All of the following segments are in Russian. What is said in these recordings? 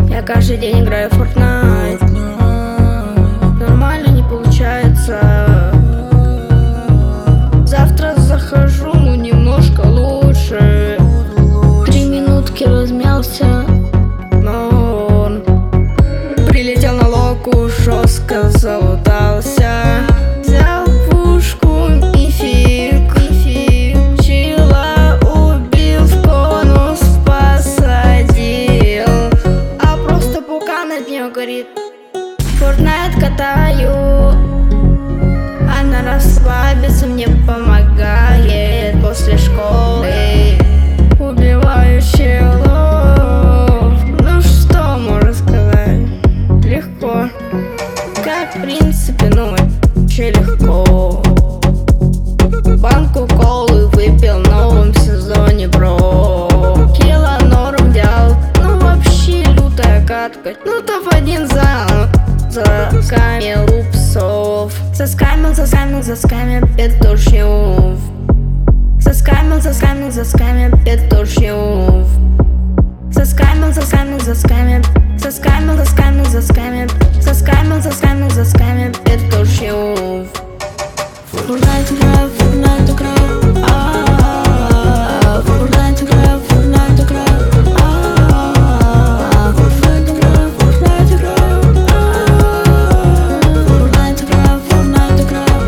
Я каждый день играю в Fortnite. Нормально не получается. Завтра захожу, ну немножко лучше. 3 минутки размялся, но он прилетел на локу, жестко залутался. Взял пушку и фиг. Чила убил, в конус посадил. А просто пука над нее горит. Fortnite катаю, она расслабиться мне помогает. После школы убиваю челов. Ну что можно сказать? Легко. Как в принципе, ну вообще легко. Банку колы выпил в новом сезоне, бро. Кило норм взял, ну вообще лютая катка. Ну топ-1 заскамил упсов. Заскамил петушьев. Заскамил петушьев. Заскамил петушьев. Fortnite играю, Fortnite играю. Fortnite играю, Fortnite играю. Fortnite играю, Fortnite играю. Fortnite играю, Fortnite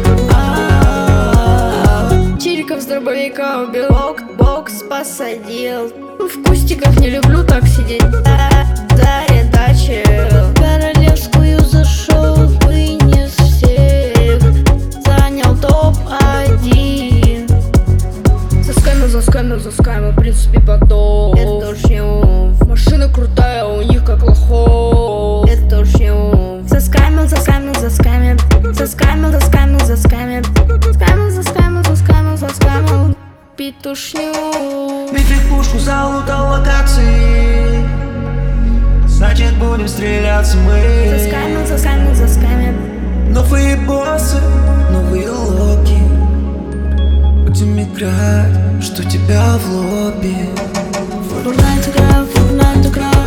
играю. Чириков с дробовика убил, бокс посадил. В кустиках не люблю так сидеть. Заредачил. Королевскую зашел, вынес всех. Занял топ-1. Заскамил, в принципе, потом. Это шьюв. Машина крутая, у них как лохов. Это шьюв. Заскамил петушню. Мифик пушку залутал локации, значит будем стреляться мы. Заскамил. Новые боссы, новые локи. Будем играть, что тебя в лобби. Fortnite играю, Fortnite играю.